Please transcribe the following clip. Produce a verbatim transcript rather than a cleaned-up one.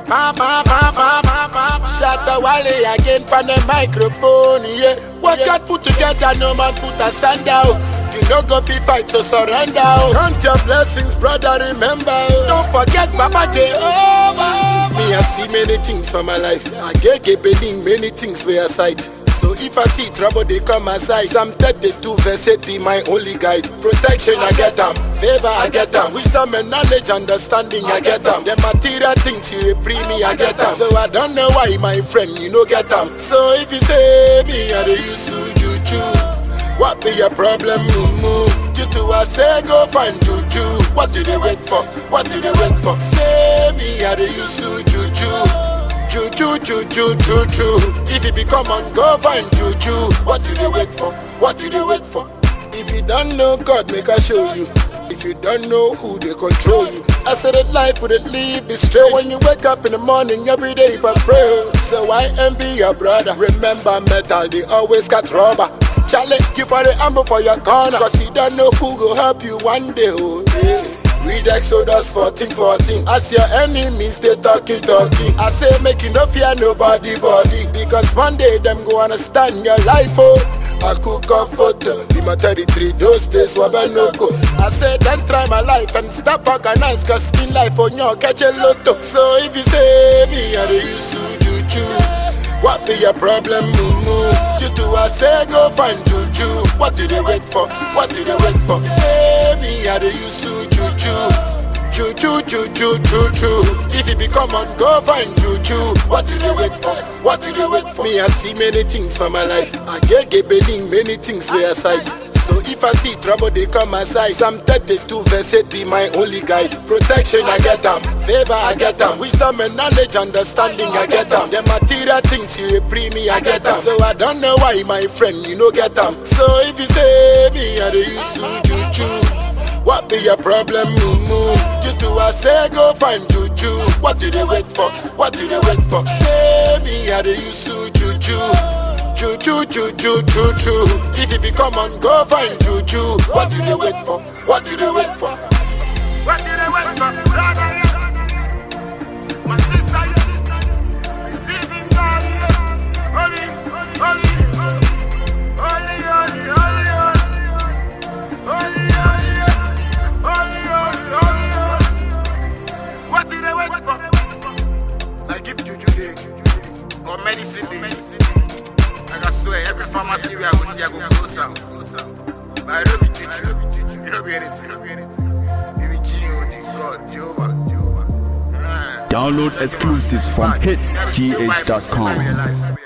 Mama, mama, mama, Shatta Wale again from the microphone, yeah. What God put together, no man put asunder. You no go fi fight, so surrender. Count your blessings, brother, remember. Don't forget Papa Jehovah. Me, I see many things for my life. I get getting many things where I sight. So if I see trouble, they come my side. Psalm thirty-two verse eight be my only guide. Protection, I get them. Favor, I get them. Wisdom and knowledge, understanding, I get them. The material things you bring me, I get them. So I don't know why, my friend, you no get them. So if you say me, I do use juju. What be your problem, mumu? You two, I say go find juju. What do they wait for? What do they wait for? Say me, I do use juju. Juju, juju, juju. If you become on, go find juju. What do they wait for? What do they wait for? If you don't know God, make I show you. If you don't know who they control you. I said that life would live is straight. So when you wake up in the morning every day for prayer. So I envy your brother. Remember metal, they always got rubber. Challenge you for the ammo for your corner. Cause you don't know who go help you one day. Oh, yeah. Read Exodus fourteen fourteen. As your enemies, they talking, talking. I say make you no fear nobody body. Because one day them go understand your life, oh. I cook up photo. Be my thirty-three, those days were no go. I said then try my life and stop organize. Cause in life on your catch a lotto. So if you say me, I do use juju. What be your problem, mumu? You two, I say go find juju. What do they wait for? What do they wait for? Say me, I do use juju. Juju, juju, juju. If you become on, go find juju. What do they wait for? What do they wait for? Me, I see many things for my life. I get getting many things where I sight. So if I see trouble, they come my side. Psalm thirty-two verse eight be my only guide. Protection, I get them. Favor, I get them. Wisdom and knowledge, understanding, I get them. The material things you bring me, I get them. So I don't know why, my friend, you no get them. So if you say me, I do use juju. What be your problem, mumu? You two, I say go find juju. What do they wait for? What do they wait for? Say me, I do use juju. Juju, juju, juju. If you become on, go find juju. What do they wait for? What do they wait for? What do they wait for? My sister, living God, holy, holy, holy, holy, holy, holy, holy, holy, holy. What do they wait for? I give juju day or medicine day. I swear, every pharmacy we are going to see, I go closer. But I don't be teaching. You don't be anything. You don't be anything. You be cheating, God, Jehovah, Jehovah. Download exclusives from hits g h dot com.